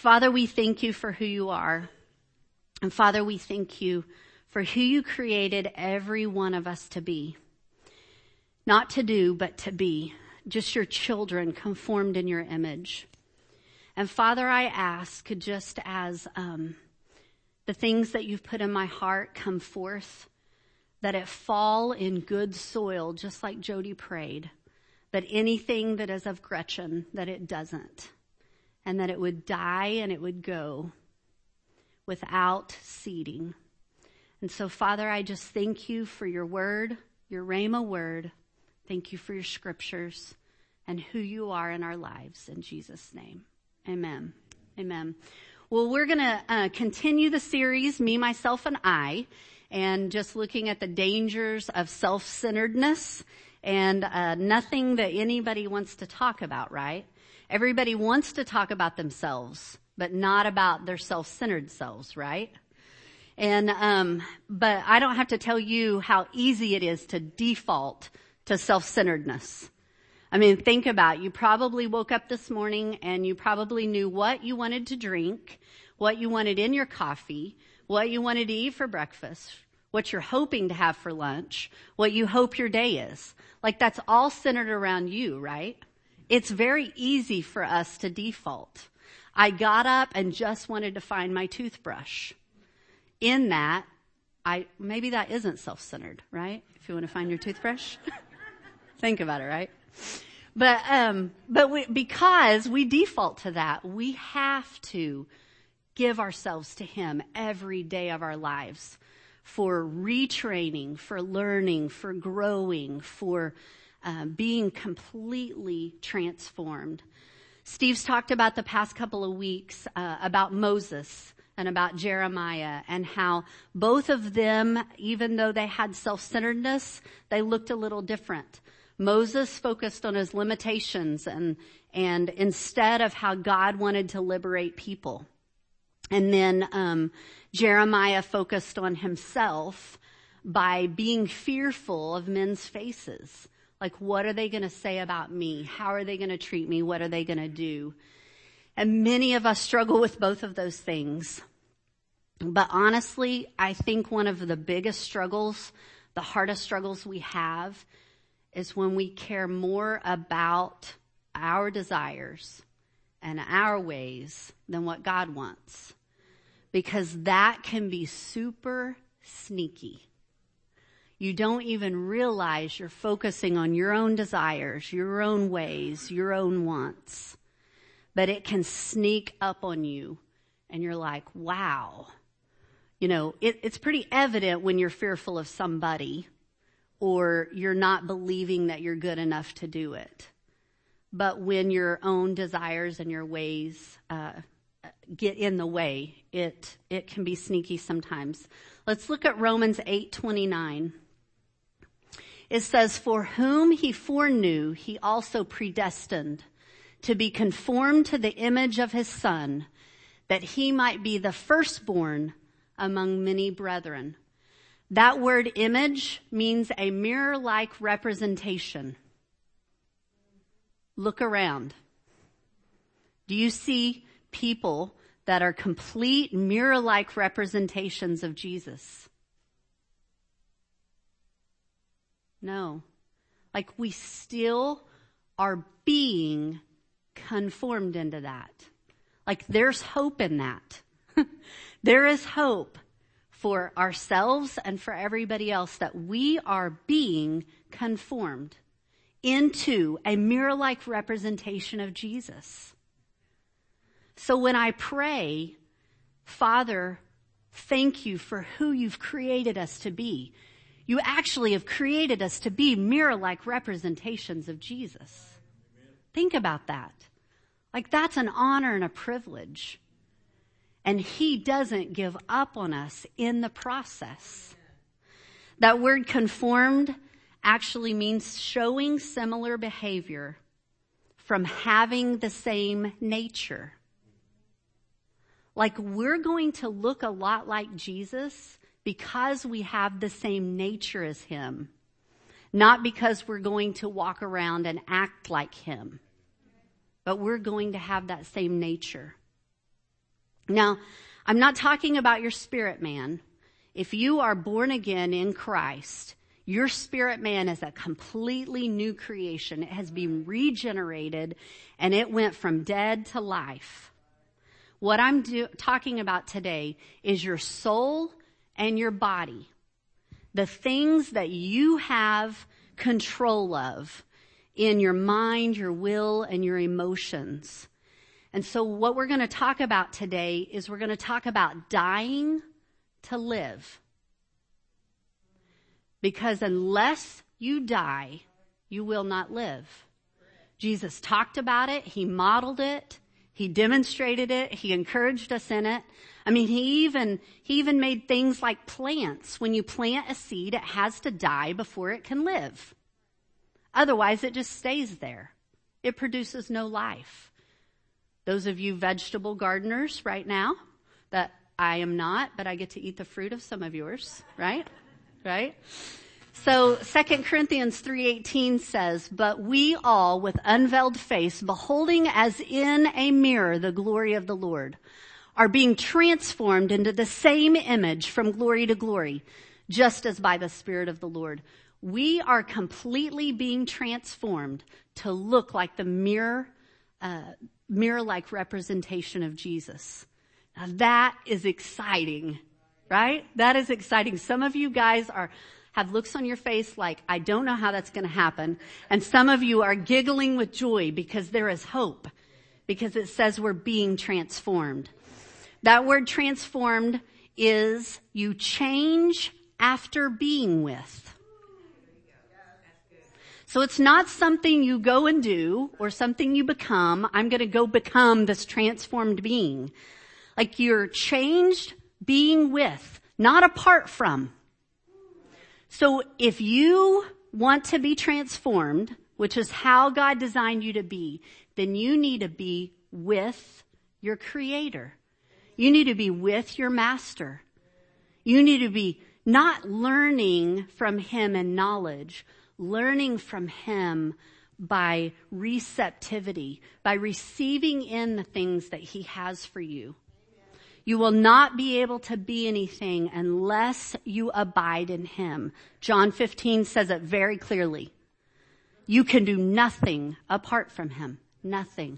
Father, we thank you for who you are. And Father, we thank you for who you created every one of us to be. Not to do, but to be. Just your children conformed in your image. And Father, I ask, just as the things that you've put in my heart come forth, that it fall in good soil, just like Jody prayed. That anything that is of Gretchen, that it doesn't. And that it would die and it would go without seeding. And so, Father, I just thank you for your word, your Rhema word. Thank you for your scriptures and who you are in our lives. In Jesus' name, amen. Amen. Well, we're going to continue the series, Me, Myself, and I, and just looking at the dangers of self-centeredness and nothing that anybody wants to talk about, right? Everybody wants to talk about themselves, but not about their self-centered selves, right? And but I don't have to tell you how easy it is to default to self-centeredness. I mean, think about it. You probably woke up this morning and you probably knew what you wanted to drink, what you wanted in your coffee, what you wanted to eat for breakfast, what you're hoping to have for lunch, what you hope your day is. Like that's all centered around you, right? It's very easy for us to default. I got up and just wanted to find my toothbrush. In that, maybe that isn't self-centered, right? If you want to find your toothbrush, think about it, right? But because we default to that, we have to give ourselves to Him every day of our lives for retraining, for learning, for growing, for being completely transformed. Steve's talked about the past couple of weeks about Moses and about Jeremiah and how both of them, even though they had self-centeredness, they looked a little different. Moses focused on his limitations and instead of how God wanted to liberate people. And then Jeremiah focused on himself by being fearful of men's faces. Like, what are they going to say about me? How are they going to treat me? What are they going to do? And many of us struggle with both of those things. But honestly, I think one of the biggest struggles, the hardest struggles we have, is when we care more about our desires and our ways than what God wants. Because that can be super sneaky. You don't even realize you're focusing on your own desires, your own ways, your own wants. But it can sneak up on you and you're like, wow. You know, it's pretty evident when you're fearful of somebody or you're not believing that you're good enough to do it. But when your own desires and your ways get in the way, it can be sneaky sometimes. Let's look at Romans 8:29. It says, for whom he foreknew, he also predestined to be conformed to the image of his Son, that he might be the firstborn among many brethren. That word image means a mirror-like representation. Look around. Do you see people that are complete mirror-like representations of Jesus? No. Like we still are being conformed into that. Like there's hope in that. There is hope for ourselves and for everybody else that we are being conformed into a mirror-like representation of Jesus. So when I pray, Father, thank you for who you've created us to be. You actually have created us to be mirror-like representations of Jesus. Amen. Think about that. Like that's an honor and a privilege. And He doesn't give up on us in the process. That word conformed actually means showing similar behavior from having the same nature. Like we're going to look a lot like Jesus because we have the same nature as Him, not because we're going to walk around and act like Him, but we're going to have that same nature. Now, I'm not talking about your spirit man. If you are born again in Christ, your spirit man is a completely new creation. It has been regenerated and it went from dead to life. What I'm talking about today is your soul and your body. The things that you have control of in your mind, your will, and your emotions. And so what we're going to talk about today is we're going to talk about dying to live. Because unless you die, you will not live. Jesus talked about it. He modeled it. He demonstrated it. He encouraged us in it. I mean, he even made things like plants. When you plant a seed, it has to die before it can live. Otherwise, it just stays there. It produces no life. Those of you vegetable gardeners right now, that I am not, but I get to eat the fruit of some of yours, right? Right? So 2 Corinthians 3:18 says, "But we all with unveiled face, beholding as in a mirror the glory of the Lord, are being transformed into the same image from glory to glory, just as by the Spirit of the Lord." We are completely being transformed to look like the mirror-like representation of Jesus. Now that is exciting, right? That is exciting. Some of you guys have looks on your face like, I don't know how that's going to happen. And some of you are giggling with joy because there is hope, because it says we're being transformed. That word transformed is you change after being with. So it's not something you go and do or something you become. I'm going to go become this transformed being. Like you're changed being with, not apart from. So if you want to be transformed, which is how God designed you to be, then you need to be with your Creator. You need to be with your Master. You need to be not learning from Him in knowledge, learning from Him by receptivity, by receiving in the things that He has for you. You will not be able to be anything unless you abide in Him. John 15 says it very clearly. You can do nothing apart from Him. Nothing.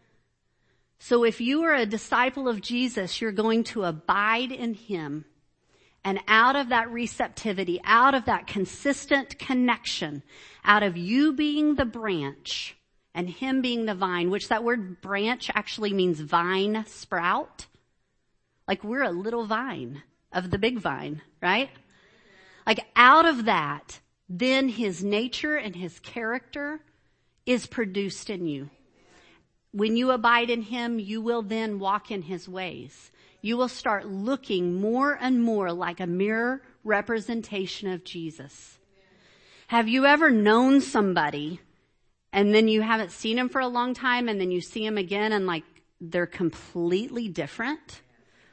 So if you are a disciple of Jesus, you're going to abide in Him. And out of that receptivity, out of that consistent connection, out of you being the branch and Him being the vine, which that word branch actually means vine sprout. Like we're a little vine of the big vine, right? Like out of that, then His nature and His character is produced in you. When you abide in Him, you will then walk in His ways. You will start looking more and more like a mirror representation of Jesus. Have you ever known somebody and then you haven't seen him for a long time and then you see him again and like they're completely different?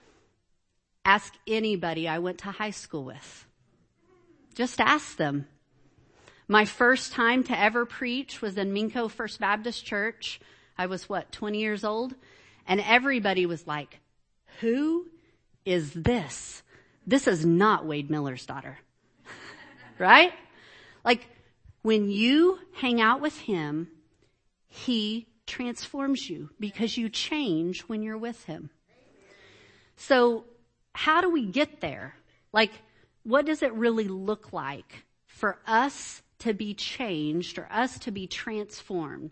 Ask anybody I went to high school with. Just ask them. My first time to ever preach was in Minko First Baptist Church. I was 20 years old? And everybody was like, who is this? This is not Wade Miller's daughter. Right? Like when you hang out with Him, He transforms you because you change when you're with Him. So how do we get there? Like, what does it really look like for us to be changed or us to be transformed?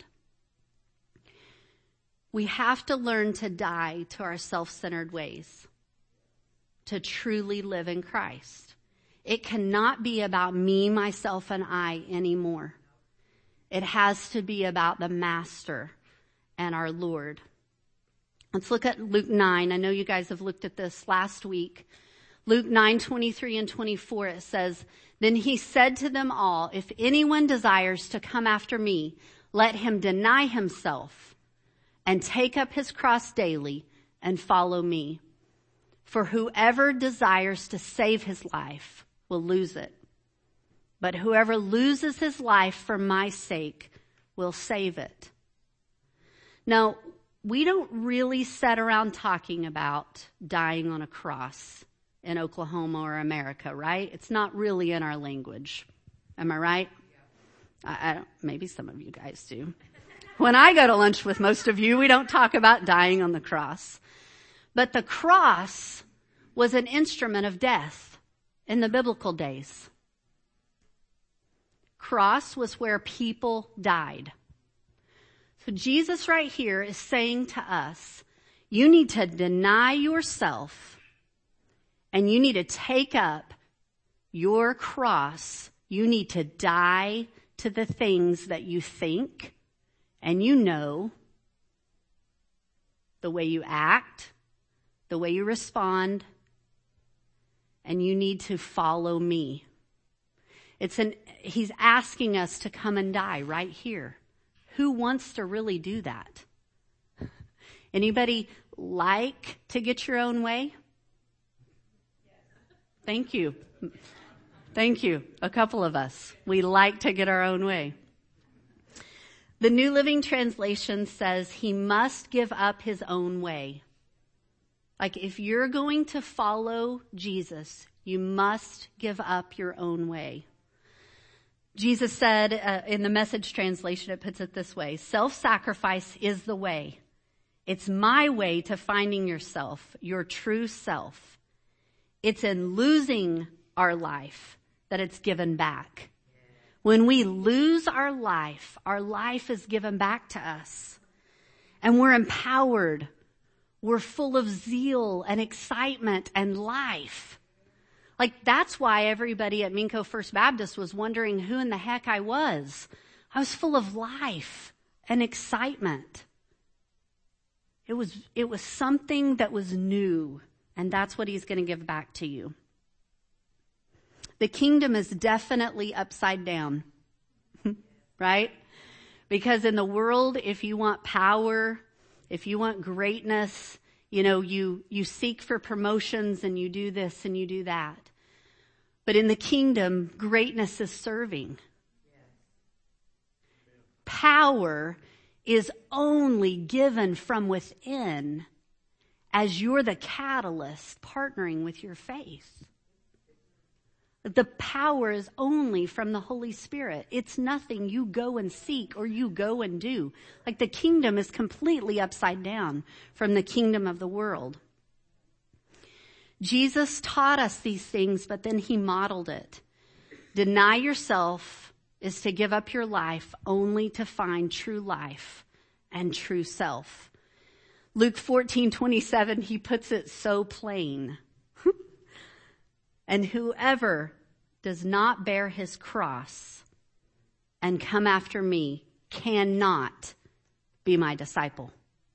We have to learn to die to our self-centered ways, to truly live in Christ. It cannot be about me, myself, and I anymore. It has to be about the Master and our Lord. Let's look at Luke 9. I know you guys have looked at this last week. Luke 9:23 and 24, it says, "Then He said to them all, if anyone desires to come after me, let him deny himself and take up his cross daily and follow me. For whoever desires to save his life will lose it. But whoever loses his life for my sake will save it." Now, we don't really sit around talking about dying on a cross in Oklahoma or America, right? It's not really in our language. Am I right? I don't, maybe some of you guys do. When I go to lunch with most of you, we don't talk about dying on the cross. But the cross was an instrument of death in the biblical days. Cross was where people died. So Jesus right here is saying to us, you need to deny yourself and you need to take up your cross. You need to die to the things that you think and you know, the way you act, the way you respond, and you need to follow me. He's asking us to come and die right here. Who wants to really do that? Anybody like to get your own way? Thank you. Thank you. A couple of us. We like to get our own way. The New Living Translation says he must give up his own way. Like if you're going to follow Jesus, you must give up your own way. Jesus said in the Message translation, it puts it this way, self-sacrifice is the way. It's my way to finding yourself, your true self. It's in losing our life that it's given back. When we lose our life is given back to us. And we're empowered. We're full of zeal and excitement and life. Like that's why everybody at Minco First Baptist was wondering who in the heck I was. I was full of life and excitement. It was something that was new, and that's what he's going to give back to you. The kingdom is definitely upside down, right? Because in the world, if you want power, if you want greatness, you seek for promotions and you do this and you do that. But in the kingdom, greatness is serving. Power is only given from within as you're the catalyst partnering with your faith. The power is only from the Holy Spirit. It's nothing you go and seek or you go and do. Like the kingdom is completely upside down from the kingdom of the world. Jesus taught us these things, but then he modeled it. Deny yourself is to give up your life only to find true life and true self. Luke 14:27, he puts it so plain. And whoever does not bear his cross and come after me cannot be my disciple.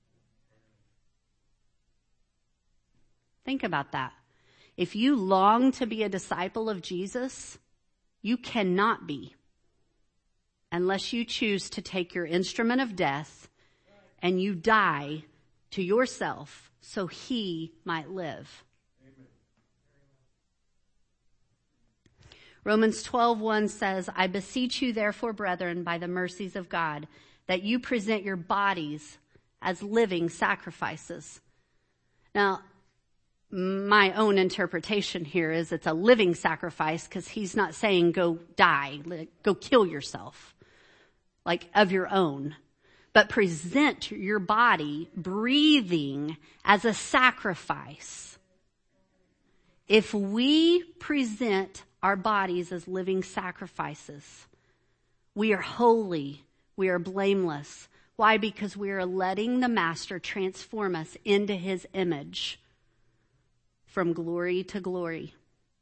Think about that. If you long to be a disciple of Jesus, you cannot be unless you choose to take your instrument of death and you die to yourself so he might live. Romans 12:1 says, I beseech you therefore, brethren, by the mercies of God, that you present your bodies as living sacrifices. Now, my own interpretation here is it's a living sacrifice because he's not saying go die, go kill yourself, like of your own. But present your body breathing as a sacrifice. If we present our bodies as living sacrifices, we are holy, we are blameless. Why? Because we are letting the Master transform us into his image from glory to glory.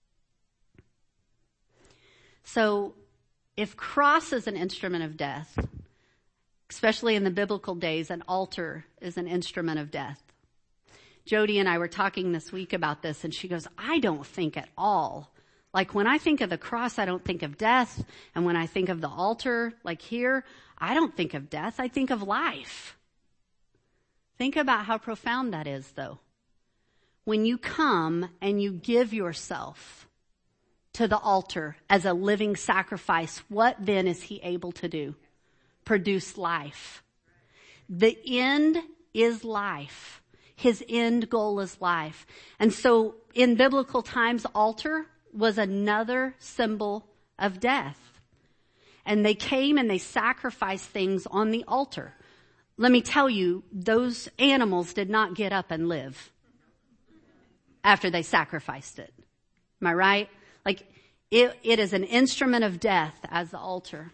So if cross is an instrument of death, especially in the biblical days, an altar is an instrument of death. Jody and I were talking this week about this, and she goes, I don't think at all. Like when I think of the cross, I don't think of death. And when I think of the altar, like here, I don't think of death. I think of life. Think about how profound that is, though. When you come and you give yourself to the altar as a living sacrifice, what then is he able to do? Produce life. The end is life. His end goal is life. And so in biblical times, altar was another symbol of death. And they came and they sacrificed things on the altar. Let me tell you, those animals did not get up and live after they sacrificed it. Am I right? Like, it is an instrument of death as the altar.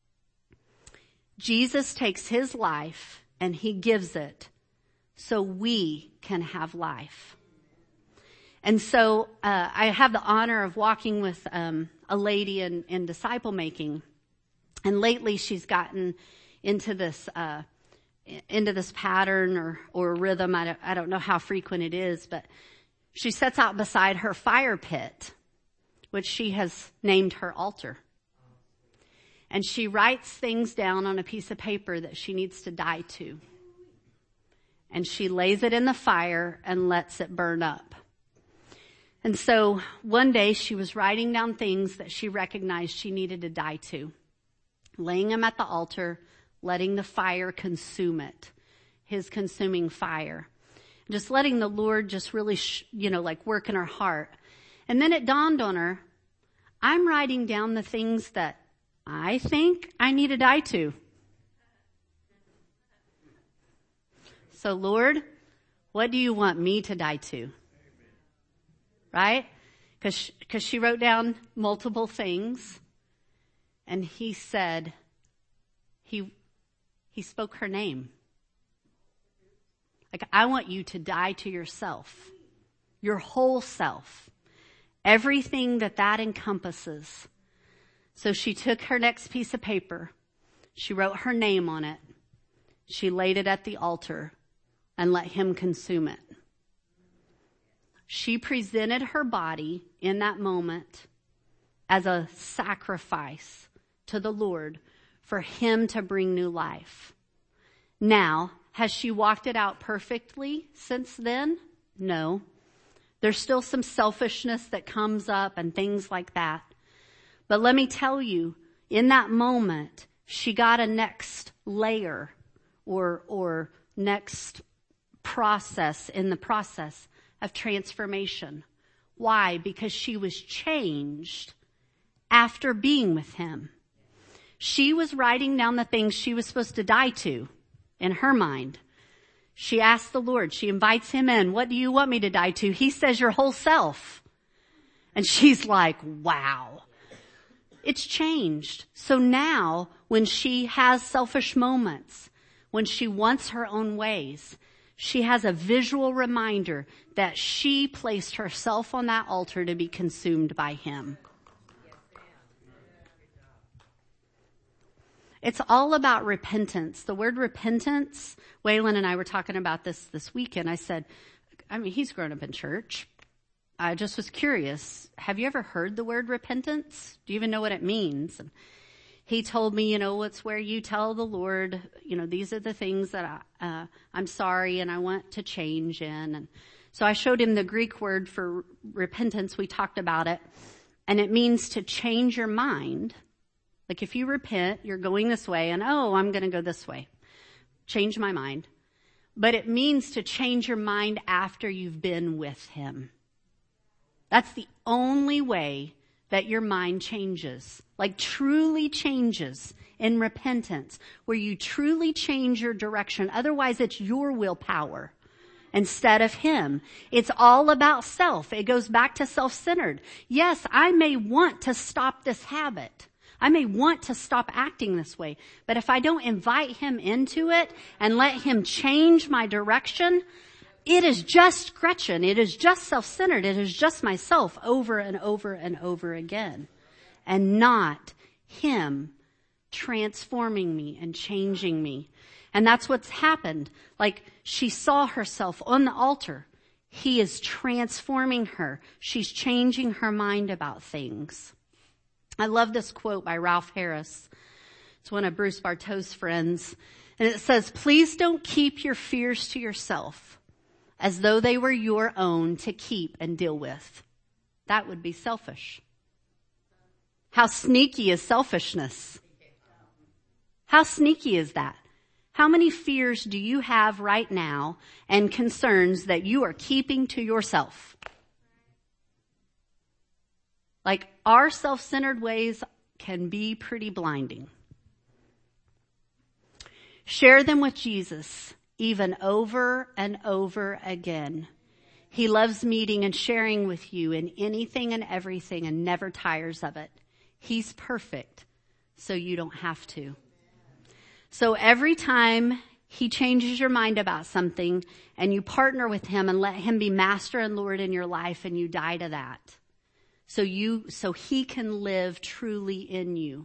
Jesus takes his life and he gives it so we can have life. And so I have the honor of walking with a lady in disciple making. And lately she's gotten into this pattern or rhythm. I don't know how frequent it is, but she sits out beside her fire pit, which she has named her altar. And she writes things down on a piece of paper that she needs to die to. And she lays it in the fire and lets it burn up. And so one day she was writing down things that she recognized she needed to die to, laying them at the altar, letting the fire consume it, his consuming fire. Just letting the Lord just really, work in her heart. And then it dawned on her, I'm writing down the things that I think I need to die to. So Lord, what do you want me to die to? Right? Because she wrote down multiple things. And he said, he spoke her name. Like, I want you to die to yourself, your whole self, everything that encompasses. So she took her next piece of paper. She wrote her name on it. She laid it at the altar and let him consume it. She presented her body in that moment as a sacrifice to the Lord for him to bring new life. Now, has she walked it out perfectly since then? No. There's still some selfishness that comes up and things like that. But let me tell you, in that moment, she got a next layer or next process in the process of transformation. Why? Because she was changed after being with him. She was writing down the things she was supposed to die to in her mind. She asked the Lord, she invites him in. What do you want me to die to? He says your whole self. And she's like, wow. It's changed. So now when she has selfish moments, when she wants her own ways, she has a visual reminder that she placed herself on that altar to be consumed by him. It's all about repentance. The word repentance, Waylon and I were talking about this weekend. I said, he's grown up in church. I just was curious. Have you ever heard the word repentance? Do you even know what it means? And he told me, it's where you tell the Lord, these are the things that I'm sorry and I want to change in. And so I showed him the Greek word for repentance. We talked about it. And it means to change your mind. Like if you repent, you're going this way and, I'm going to go this way. Change my mind. But it means to change your mind after you've been with him. That's the only way that your mind changes, like truly changes in repentance, where you truly change your direction. Otherwise, it's your willpower instead of him. It's all about self. It goes back to self-centered. Yes, I may want to stop this habit. I may want to stop acting this way, but if I don't invite him into it and let him change my direction, it is just Gretchen. It is just self-centered. It is just myself over and over and over again, and not him transforming me and changing me. And that's what's happened. Like she saw herself on the altar. He is transforming her. She's changing her mind about things. I love this quote by Ralph Harris. It's one of Bruce Bartow's friends. And it says, please don't keep your fears to yourself as though they were your own to keep and deal with. That would be selfish. How sneaky is selfishness? How sneaky is that? How many fears do you have right now and concerns that you are keeping to yourself? Like, our self-centered ways can be pretty blinding. Share them with Jesus, even over and over again. He loves meeting and sharing with you in anything and everything and never tires of it. He's perfect, so you don't have to. So every time he changes your mind about something and you partner with him and let him be master and Lord in your life and you die to that, so he can live truly in you.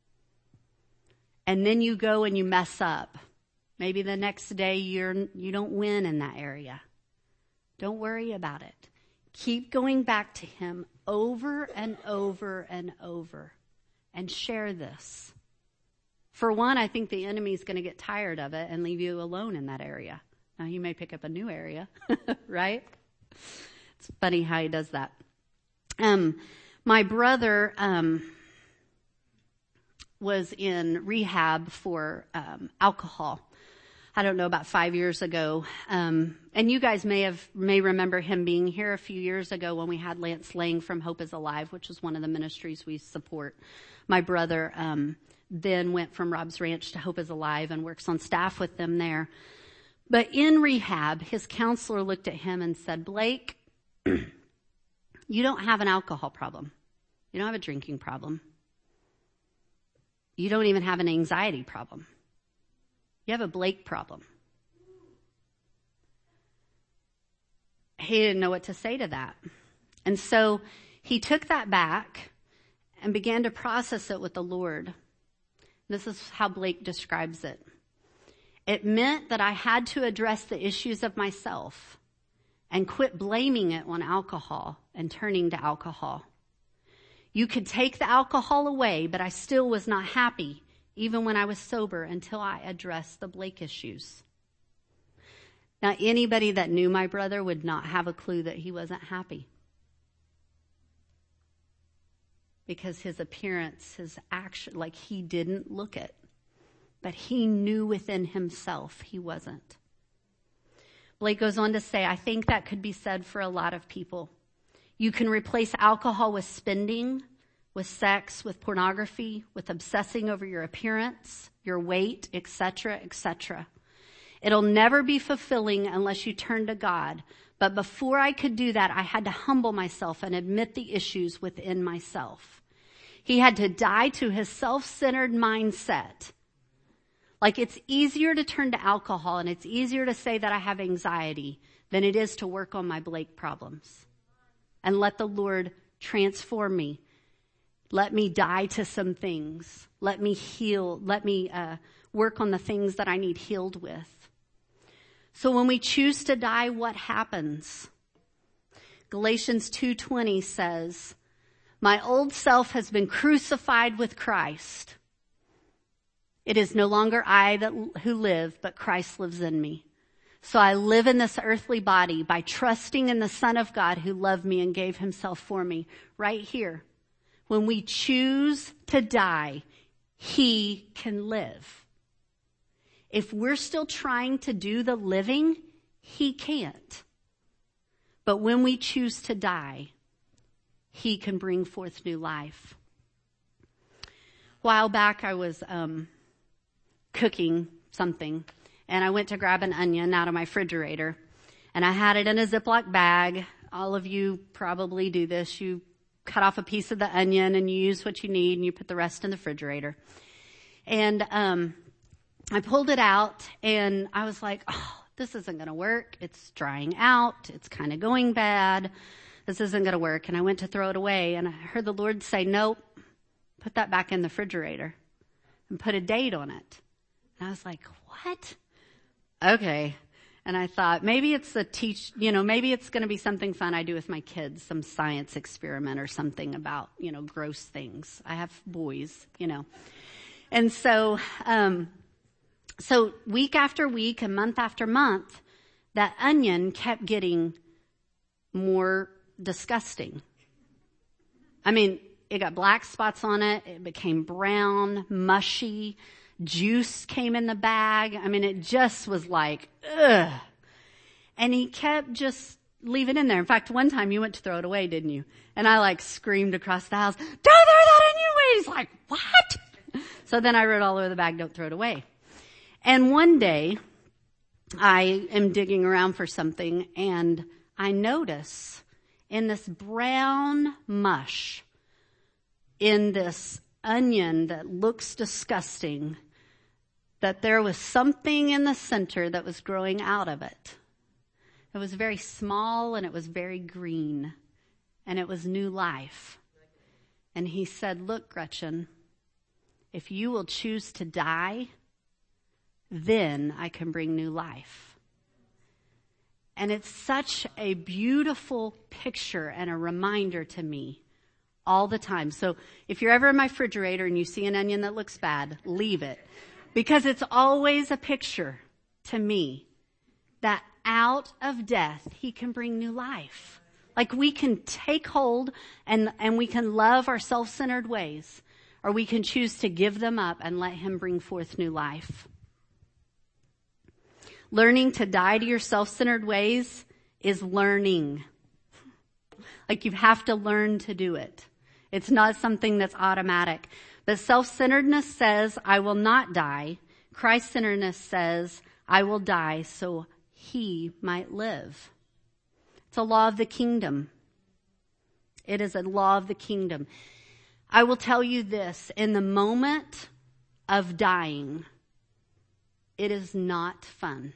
And then you go and you mess up. Maybe the next day you don't win in that area. Don't worry about it. Keep going back to him over and over and over and share this. For one, I think the enemy is going to get tired of it and leave you alone in that area. Now, he may pick up a new area, right? It's funny how he does that. My brother was in rehab for alcohol. I don't know, about 5 years ago. And you guys may remember him being here a few years ago when we had Lance Lang from Hope is Alive, which is one of the ministries we support. My brother then went from Rob's Ranch to Hope is Alive and works on staff with them there. But in rehab, his counselor looked at him and said, Blake, you don't have an alcohol problem. You don't have a drinking problem. You don't even have an anxiety problem. You have a Blake problem. He didn't know what to say to that. And so he took that back and began to process it with the Lord. This is how Blake describes it. It meant that I had to address the issues of myself and quit blaming it on alcohol and turning to alcohol. You could take the alcohol away, but I still was not happy, even when I was sober, until I addressed the Blake issues. Now, anybody that knew my brother would not have a clue that he wasn't happy. Because his appearance, his action, like he didn't look it. But he knew within himself he wasn't. Blake goes on to say, I think that could be said for a lot of people. You can replace alcohol with spending, with sex, with pornography, with obsessing over your appearance, your weight, etc., etc. It'll never be fulfilling unless you turn to God. But before I could do that, I had to humble myself and admit the issues within myself. He had to die to his self-centered mindset. Like, it's easier to turn to alcohol and it's easier to say that I have anxiety than it is to work on my Blake problems. And let the Lord transform me. Let me die to some things. Let me heal. Let me work on the things that I need healed with. So when we choose to die, what happens? Galatians 2:20 says, my old self has been crucified with Christ. It is no longer I who live, but Christ lives in me. So I live in this earthly body by trusting in the Son of God who loved me and gave himself for me. Right here. When we choose to die, he can live. If we're still trying to do the living, he can't. But when we choose to die, he can bring forth new life. A while back, I was cooking something, and I went to grab an onion out of my refrigerator, and I had it in a Ziploc bag. All of you probably do this. You cut off a piece of the onion, and you use what you need, and you put the rest in the refrigerator. And I pulled it out, and I was like, oh, this isn't going to work. It's drying out. It's kind of going bad. This isn't going to work. And I went to throw it away, and I heard the Lord say, nope, put that back in the refrigerator and put a date on it. And I was like, what? Okay. And I thought, maybe it's maybe it's going to be something fun I do with my kids, some science experiment or something about, gross things. I have boys, And so week after week and month after month, that onion kept getting more disgusting. I mean, it got black spots on it. It became brown, mushy, juice came in the bag. I mean, it just was like, ugh. And he kept just leaving it in there. In fact, one time you went to throw it away, didn't you? And I like screamed across the house, don't throw that anyway. He's like, what? So then I wrote all over the bag, don't throw it away. And one day I am digging around for something and I notice in this brown mush, in this onion that looks disgusting, that there was something in the center that was growing out of it. It was very small and it was very green and it was new life. And he said, look, Gretchen, if you will choose to die, then I can bring new life. And it's such a beautiful picture and a reminder to me all the time. So if you're ever in my refrigerator and you see an onion that looks bad, leave it. Because it's always a picture to me that out of death, he can bring new life. Like we can take hold and we can love our self-centered ways, or we can choose to give them up and let him bring forth new life. Learning to die to your self-centered ways is learning. Like you have to learn to do it. It's not something that's automatic. But self-centeredness says, I will not die. Christ-centeredness says, I will die so he might live. It's a law of the kingdom. It is a law of the kingdom. I will tell you this, in the moment of dying, it is not fun.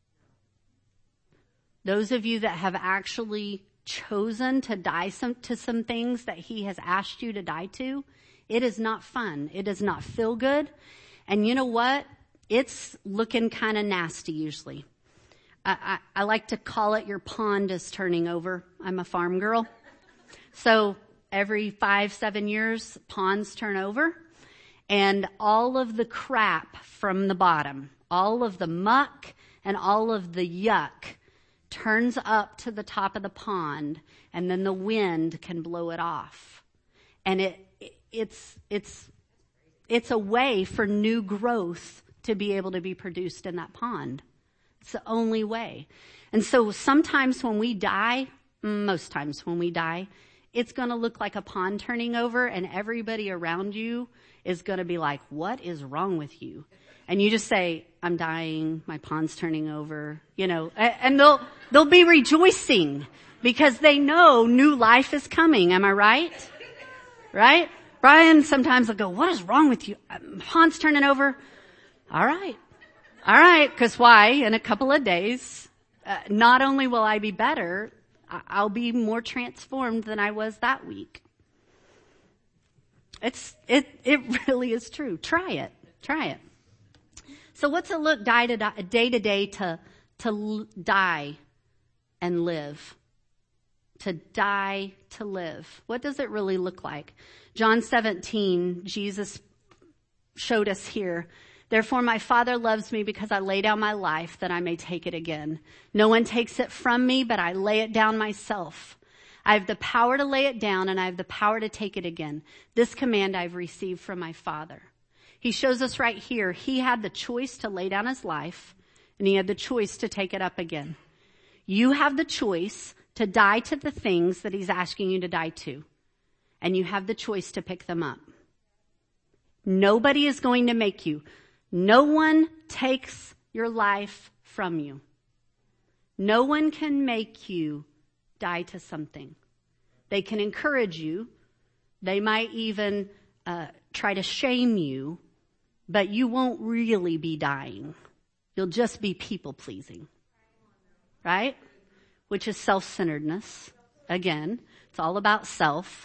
Those of you that have actually chosen to die to some things that he has asked you to die to, it is not fun. It does not feel good. And you know what? It's looking kind of nasty usually. I like to call it your pond is turning over. I'm a farm girl. So every 5-7 years, ponds turn over. And all of the crap from the bottom, all of the muck and all of the yuck turns up to the top of the pond, and then the wind can blow it off. And it's a way for new growth to be able to be produced in that pond. It's the only way. And so sometimes when we die, most times when we die, it's going to look like a pond turning over, and everybody around you is going to be like, what is wrong with you? And you just say, I'm dying, my pond's turning over, and they'll be rejoicing because they know new life is coming. Am I right? Right? Brian sometimes will go, what is wrong with you? Pond's turning over. All right. Because why? In a couple of days, not only will I be better, I'll be more transformed than I was that week. It really is true. Try it. So what's it look day to day to die and live? To die to live. What does it really look like? John 17, Jesus showed us here. Therefore my Father loves me because I lay down my life that I may take it again. No one takes it from me, but I lay it down myself. I have the power to lay it down and I have the power to take it again. This command I've received from my Father. He shows us right here, he had the choice to lay down his life and he had the choice to take it up again. You have the choice to die to the things that he's asking you to die to. And you have the choice to pick them up. Nobody is going to make you. No one takes your life from you. No one can make you die to something. They can encourage you. They might even try to shame you, but you won't really be dying. You'll just be people-pleasing, right? Which is self-centeredness. Again, it's all about self.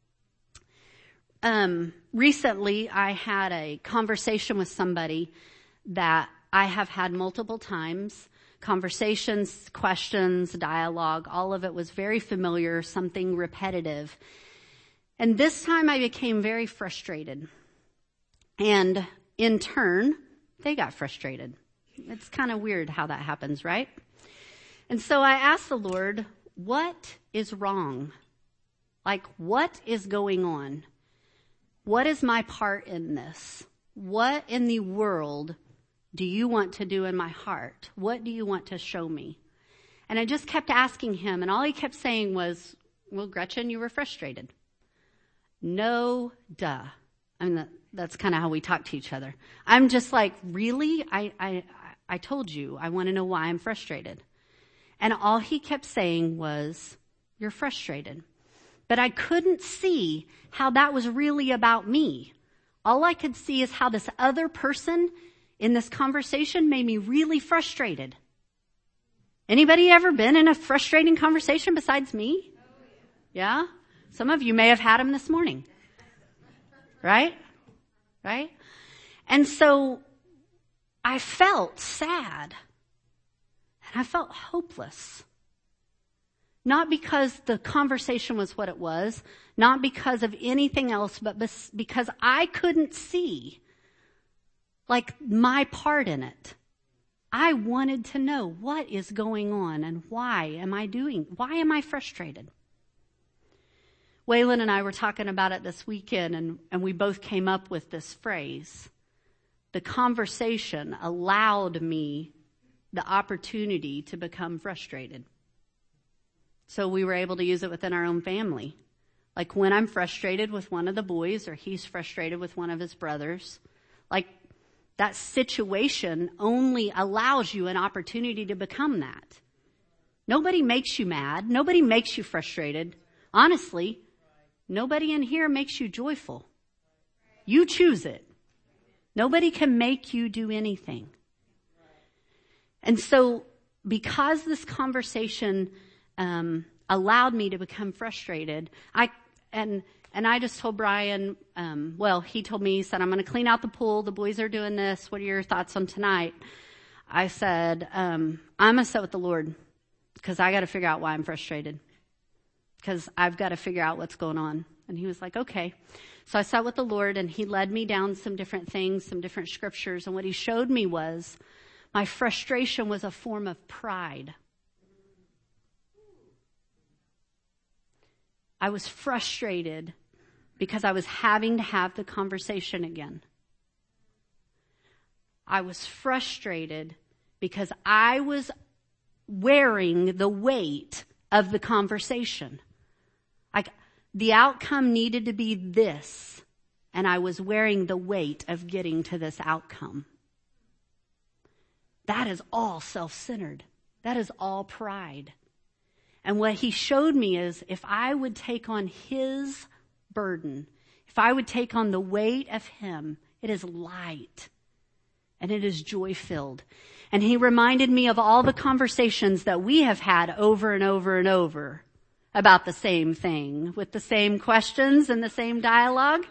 Recently, I had a conversation with somebody that I have had multiple times. Conversations, questions, dialogue, all of it was very familiar, something repetitive. And this time I became very frustrated. And in turn, they got frustrated. It's kind of weird how that happens, right? And so I asked the Lord, what is wrong? Like, what is going on? What is my part in this? what in the world do you want to do in my heart? What do you want to show me? And I just kept asking him, and all he kept saying was, well, Gretchen, you were frustrated. No, duh. I mean, that's kind of how we talk to each other. I'm just like, really? I told you, I want to know why I'm frustrated. And all he kept saying was, you're frustrated. But I couldn't see how that was really about me. All I could see is how this other person in this conversation made me really frustrated. Anybody ever been in a frustrating conversation besides me? Yeah? Some of you may have had them this morning. Right? Right? And so I felt sad. And I felt hopeless. Not because the conversation was what it was, not because of anything else, but because I couldn't see, like, my part in it. I wanted to know what is going on and why am I frustrated? Waylon and I were talking about it this weekend, and we both came up with this phrase. The conversation allowed me the opportunity to become frustrated. So we were able to use it within our own family. Like when I'm frustrated with one of the boys or he's frustrated with one of his brothers, like that situation only allows you an opportunity to become that. Nobody makes you mad. Nobody makes you frustrated. Honestly, nobody in here makes you joyful. You choose it. Nobody can make you do anything. And so because this conversation allowed me to become frustrated, I just told Brian, he told me, he said, I'm going to clean out the pool. The boys are doing this. What are your thoughts on tonight? I said, I'm going to sit with the Lord because I got to figure out why I'm frustrated, because I've got to figure out what's going on. And he was like, okay. So I sat with the Lord, and he led me down some different things, some different scriptures. And what he showed me was my frustration was a form of pride. I was frustrated because I was having to have the conversation again. I was frustrated because I was wearing the weight of the conversation. Like the outcome needed to be this, and I was wearing the weight of getting to this outcome. That is all self-centered. That is all pride. And what he showed me is if I would take on his burden, if I would take on the weight of him, it is light and it is joy-filled. And he reminded me of all the conversations that we have had over and over and over about the same thing, with the same questions and the same dialogue.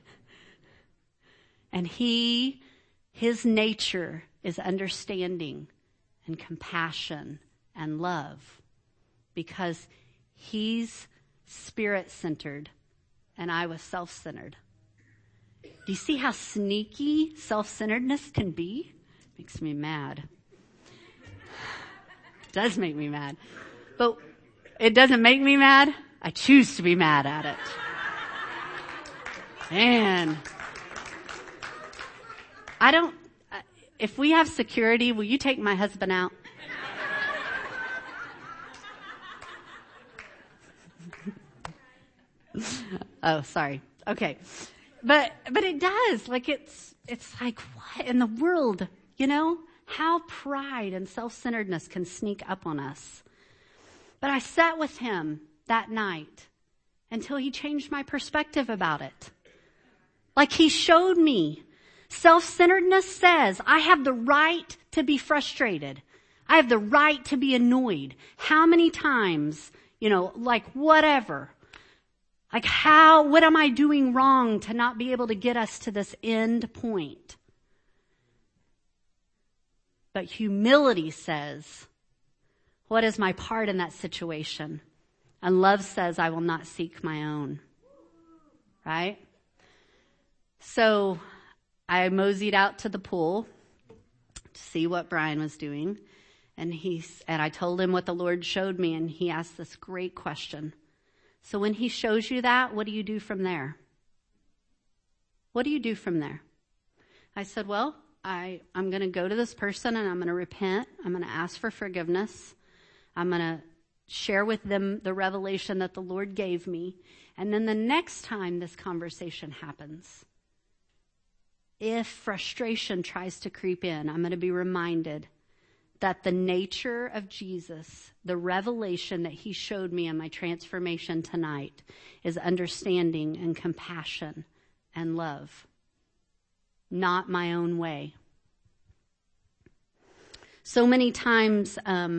And his nature is understanding and compassion and love, because he's spirit-centered and I was self-centered. Do you see how sneaky self-centeredness can be? Makes me mad. It does make me mad. But it doesn't make me mad. I choose to be mad at it. Man. If we have security, will you take my husband out? Oh, sorry. Okay. But it does. Like it's like, what in the world? You know, how pride and self-centeredness can sneak up on us. But I sat with him that night until he changed my perspective about it. Like he showed me self-centeredness says I have the right to be frustrated. I have the right to be annoyed. How many times, like whatever. Like what am I doing wrong to not be able to get us to this end point? But humility says, what is my part in that situation? And love says, I will not seek my own. Right? So I moseyed out to the pool to see what Brian was doing. And I told him what the Lord showed me, and he asked this great question. So when he shows you that, what do you do from there? What do you do from there? I said, well, I'm going to go to this person and I'm going to repent. I'm going to ask for forgiveness. I'm going to share with them the revelation that the Lord gave me. And then the next time this conversation happens, if frustration tries to creep in, I'm going to be reminded that the nature of Jesus, the revelation that he showed me in my transformation tonight, is understanding and compassion and love, not my own way. So many times,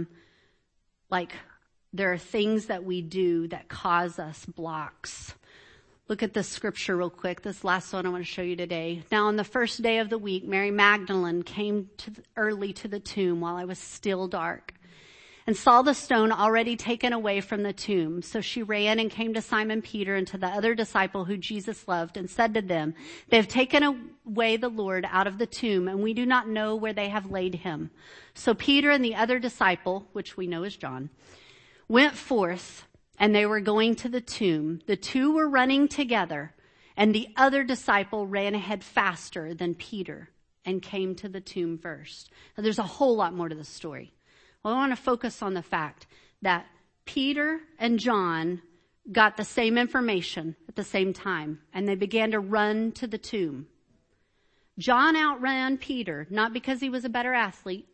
there are things that we do that cause us blocks. Look at this scripture real quick. This last one I want to show you today. Now, on the first day of the week, Mary Magdalene came early to the tomb while it was still dark and saw the stone already taken away from the tomb. So she ran and came to Simon Peter and to the other disciple who Jesus loved and said to them, "They have taken away the Lord out of the tomb, and we do not know where they have laid him." So Peter and the other disciple, which we know as John, went forth, and they were going to the tomb. The two were running together, and the other disciple ran ahead faster than Peter and came to the tomb first. Now, there's a whole lot more to the story. Well, I want to focus on the fact that Peter and John got the same information at the same time, and they began to run to the tomb. John outran Peter, not because he was a better athlete,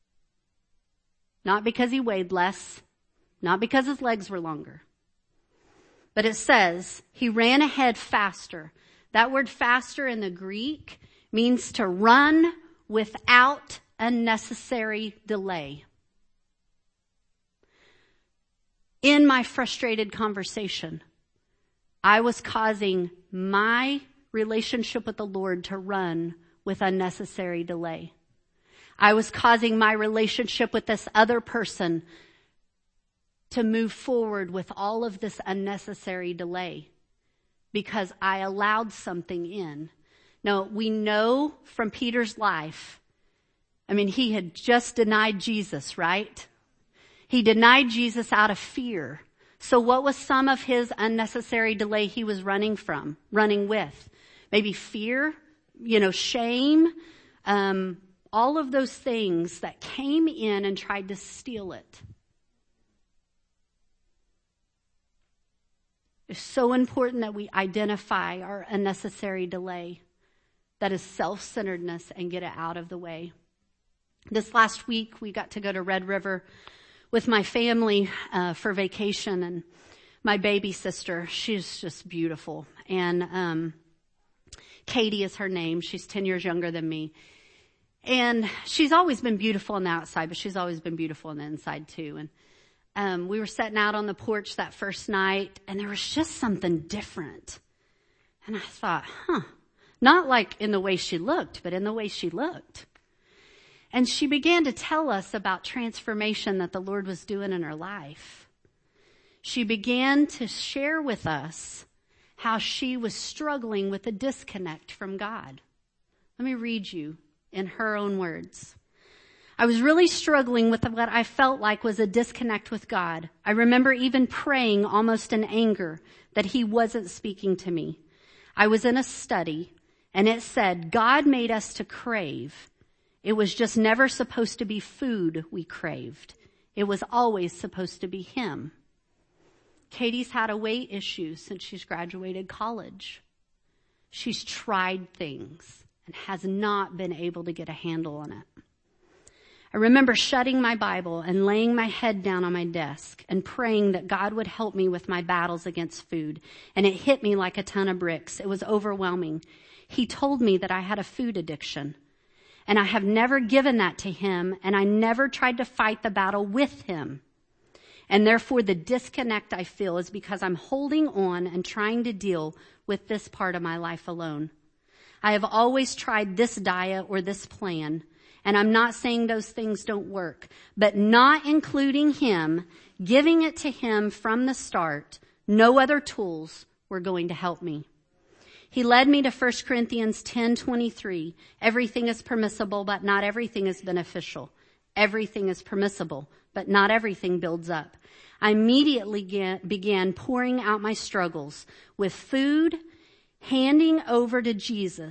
not because he weighed less, not because his legs were longer. But it says he ran ahead faster. That word faster in the Greek means to run without unnecessary delay. In my frustrated conversation, I was causing my relationship with the Lord to run with unnecessary delay. I was causing my relationship with this other person to move forward with all of this unnecessary delay because I allowed something in. Now, we know from Peter's life, he had just denied Jesus, right? He denied Jesus out of fear. So what was some of his unnecessary delay he was running with? Maybe fear, shame, all of those things that came in and tried to steal it. It's so important that we identify our unnecessary delay, that is self-centeredness, and get it out of the way. This last week, we got to go to Red River with my family for vacation, and my baby sister, she's just beautiful. And Katie is her name. She's 10 years younger than me. And she's always been beautiful on the outside, but she's always been beautiful on the inside too. And we were sitting out on the porch that first night, and there was just something different. And I thought, not like in the way she looked, but in the way she looked. And she began to tell us about transformation that the Lord was doing in her life. She began to share with us how she was struggling with a disconnect from God. Let me read you in her own words. "I was really struggling with what I felt like was a disconnect with God. I remember even praying almost in anger that he wasn't speaking to me. I was in a study, and it said, God made us to crave. It was just never supposed to be food we craved. It was always supposed to be him." Katie's had a weight issue since she's graduated college. She's tried things and has not been able to get a handle on it. I remember shutting my Bible and laying my head down on my desk and praying that God would help me with my battles against food. And it hit me like a ton of bricks. It was overwhelming. He told me that I had a food addiction. And I have never given that to him, and I never tried to fight the battle with him. And therefore, the disconnect I feel is because I'm holding on and trying to deal with this part of my life alone. I have always tried this diet or this plan, and I'm not saying those things don't work, but not including him, giving it to him from the start, no other tools were going to help me. He led me to 1 Corinthians 10:23. Everything is permissible, but not everything is beneficial. Everything is permissible, but not everything builds up. I immediately began pouring out my struggles with food, handing over to Jesus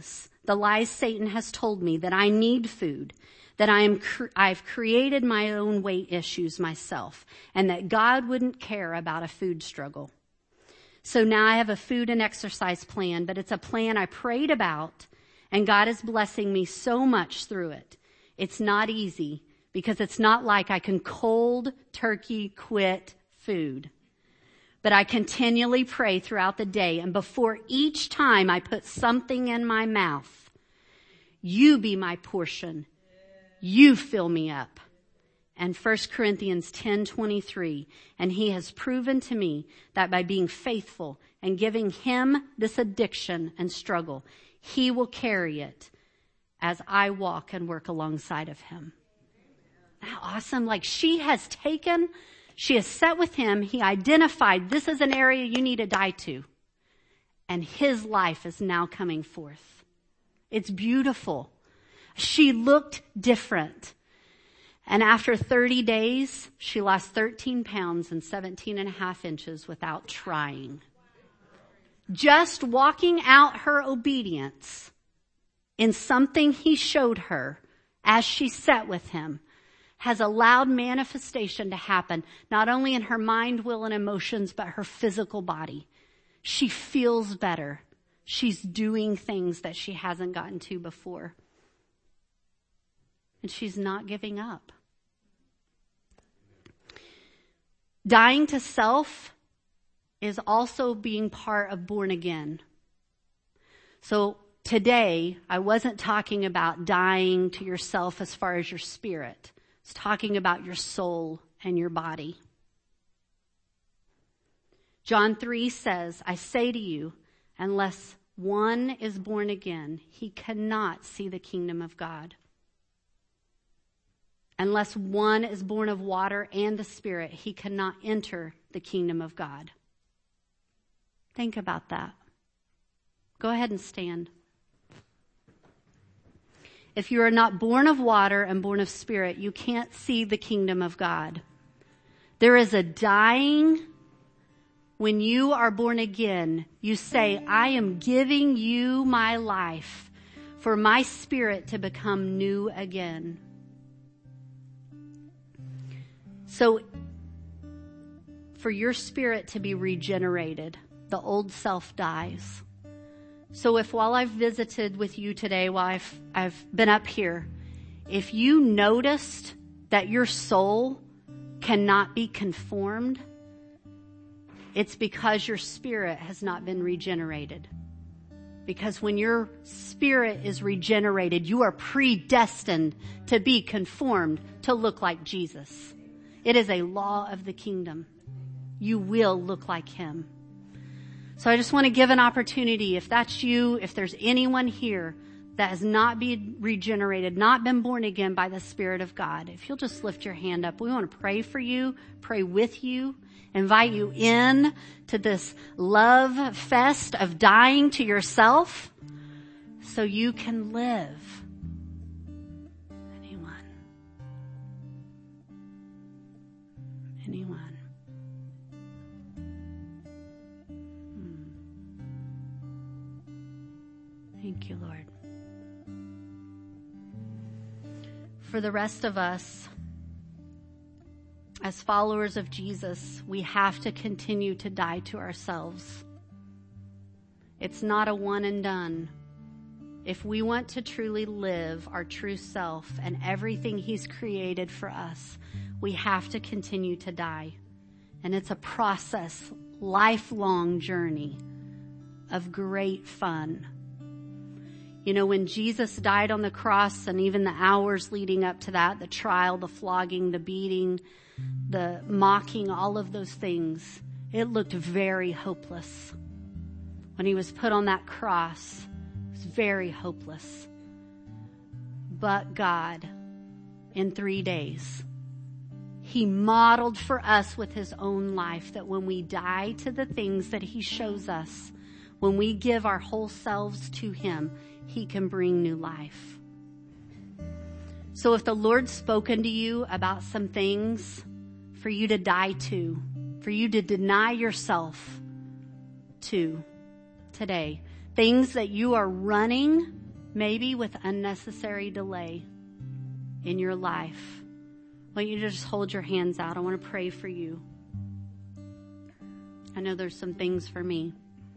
the lies Satan has told me that I need food, that I've created my own weight issues myself, and that God wouldn't care about a food struggle. So now I have a food and exercise plan, but it's a plan I prayed about, and God is blessing me so much through it. It's not easy because it's not like I can cold turkey quit food. But I continually pray throughout the day, and before each time I put something in my mouth, you be my portion. You fill me up. And 1 Corinthians 10:23, and he has proven to me that by being faithful and giving him this addiction and struggle, he will carry it as I walk and work alongside of him. How awesome. Like she has sat with him. He identified this is an area you need to die to. And his life is now coming forth. It's beautiful. She looked different. And after 30 days, she lost 13 pounds and 17 and a half inches without trying. Just walking out her obedience in something he showed her as she sat with him has allowed manifestation to happen, not only in her mind, will, and emotions, but her physical body. She feels better. She's doing things that she hasn't gotten to before. And she's not giving up. Dying to self is also being part of born again. So today, I wasn't talking about dying to yourself as far as your spirit. It's talking about your soul and your body. John 3 says, I say to you, unless one is born again, he cannot see the kingdom of God. Unless one is born of water and the Spirit, he cannot enter the kingdom of God. Think about that. Go ahead and stand. If you are not born of water and born of Spirit, you can't see the kingdom of God. There is a dying. When you are born again, you say, I am giving you my life for my spirit to become new again. So, for your spirit to be regenerated, the old self dies. So if while I've visited with you today, while I've been up here, if you noticed that your soul cannot be conformed, it's because your spirit has not been regenerated. Because when your spirit is regenerated, you are predestined to be conformed to look like Jesus. It is a law of the kingdom. You will look like him. So I just want to give an opportunity, if that's you, if there's anyone here that has not been regenerated, not been born again by the Spirit of God, if you'll just lift your hand up, we want to pray for you, pray with you, invite you in to this love fest of dying to yourself so you can live. Anyone? Thank you, Lord. For the rest of us, as followers of Jesus, we have to continue to die to ourselves. It's not a one and done. If we want to truly live our true self and everything he's created for us, we have to continue to die. And it's a process, lifelong journey of great fun. You know, when Jesus died on the cross and even the hours leading up to that, the trial, the flogging, the beating, the mocking, all of those things, it looked very hopeless. When he was put on that cross, it was very hopeless. But God, in 3 days, he modeled for us with his own life that when we die to the things that he shows us, when we give our whole selves to him, he can bring new life. So if the Lord's spoken to you about some things for you to die to, for you to deny yourself to today, things that you are running maybe with unnecessary delay in your life, I want you to just hold your hands out. I want to pray for you. I know there's some things for me.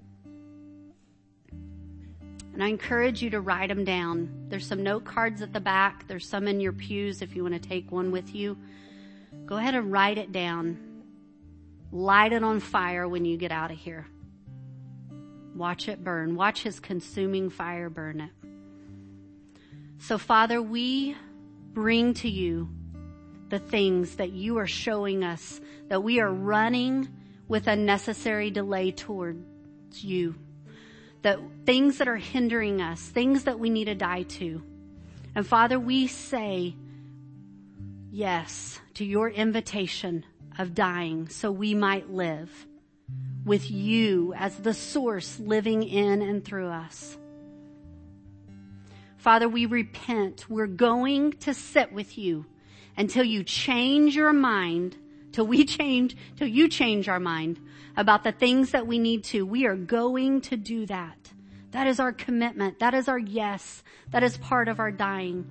And I encourage you to write them down. There's some note cards at the back. There's some in your pews if you want to take one with you. Go ahead and write it down. Light it on fire when you get out of here. Watch it burn. Watch His consuming fire burn it. So, Father, we bring to you the things that you are showing us that we are running with unnecessary delay towards you. That things that are hindering us, things that we need to die to. And Father, we say yes to your invitation of dying so we might live with you as the source living in and through us. Father, we repent. We're going to sit with you until you change your mind, till you change our mind about the things that we need to. We are going to do that. That is our commitment. That is our yes. That is part of our dying.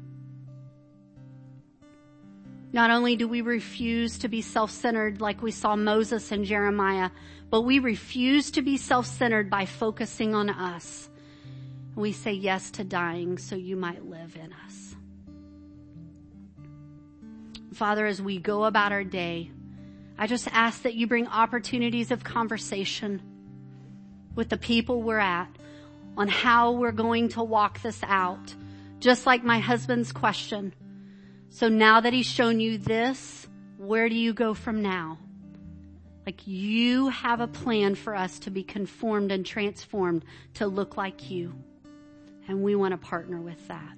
Not only do we refuse to be self-centered like we saw Moses and Jeremiah, but we refuse to be self-centered by focusing on us. We say yes to dying so you might live in us. Father, as we go about our day, I just ask that you bring opportunities of conversation with the people we're at on how we're going to walk this out. Just like my husband's question. So now that he's shown you this, where do you go from now? Like you have a plan for us to be conformed and transformed to look like you. And we want to partner with that.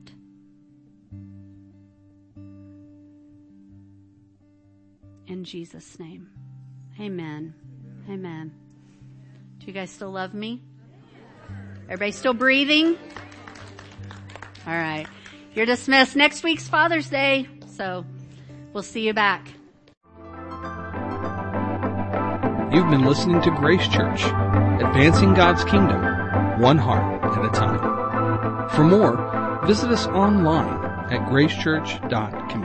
In Jesus' name. Amen. Amen. Do you guys still love me? Everybody still breathing? All right. You're dismissed. Next week's Father's Day, so we'll see you back. You've been listening to Grace Church, advancing God's kingdom, one heart at a time. For more, visit us online at gracechurch.community.